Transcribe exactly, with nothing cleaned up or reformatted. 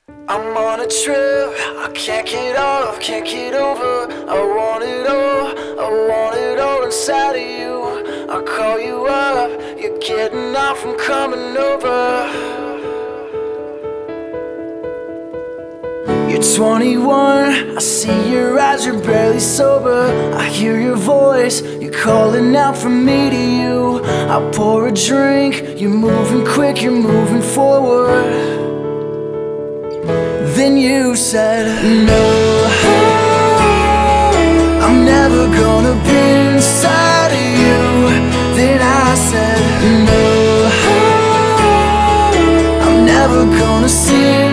I'm on a trip, I can't get off, can't get over. I want it all, I want it all inside of you. I call you up, you're getting off, I'm coming over. You're twenty-one, I see your eyes, you're barely sober. I hear your voice, you're calling out from me to you. I pour a drink, you're moving quick, you're moving forward. Then you said, no, I'm never gonna be inside of you. Then I said, no, I'm never gonna see